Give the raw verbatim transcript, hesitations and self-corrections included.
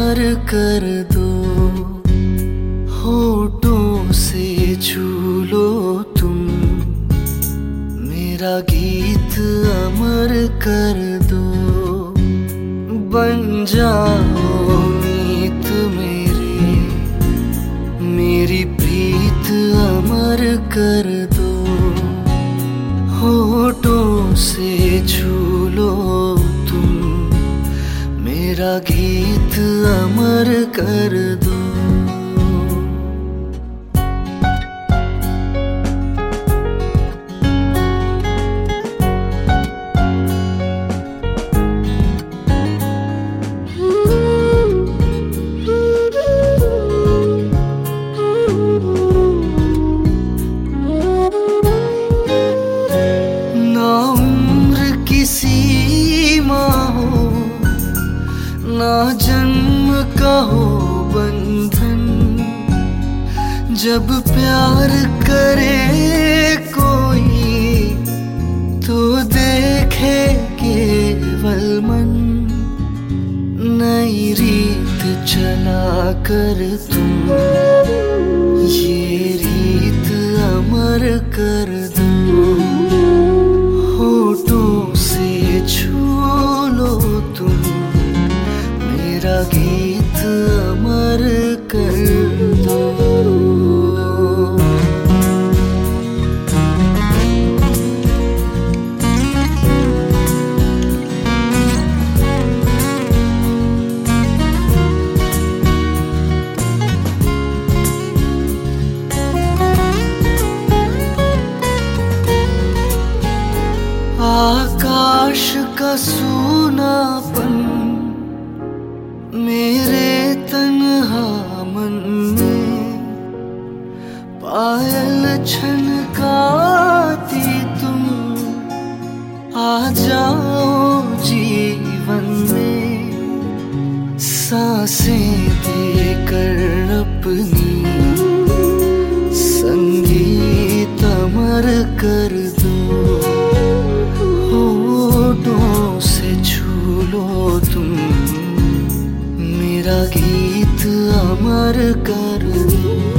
अमर कर दो, होठों से छू लो तुम, मेरा गीत अमर कर दो। बन जाओ मीत मेरे, मेरी प्रीत अमर कर दो, होठों से छू लो तुम, मेरा गीत अमर कर दो। ना जन्म का हो बंधन, जब प्यार करे कोई तो देखे केवल मन। नई रीत चला कर तुम, ये रीत अमर कर दो, होठों से छू लो तुम, मेरा गीत अमर कर दो। आकाश का सूनापन मेरे तन्हा मन में, पायल छनकाती तुम, आ जाओ जीवन में, सांसें देकर अपनी संगीत अमर कर दो, होठों से छू लो तुम, मेरा गीत अमर कर दो।